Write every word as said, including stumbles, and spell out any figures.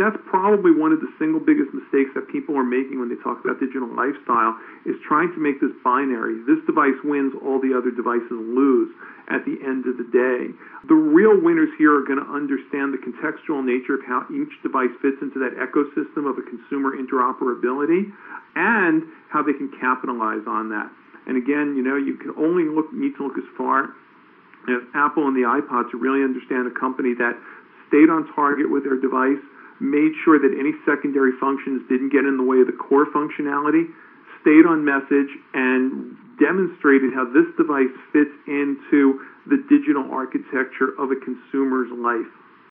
that's probably one of the single biggest mistakes that people are making when they talk about digital lifestyle, is trying to make this binary. This device wins, all the other devices lose at the end of the day. The real winners here are going to understand the contextual nature of how each device fits into that ecosystem of a consumer interoperability and how they can capitalize on that. And again, you know, you can only look, need to look as far as Apple and the iPod to really understand a company that stayed on target with their device, made sure that any secondary functions didn't get in the way of the core functionality, stayed on message, and demonstrated how this device fits into the digital architecture of a consumer's life.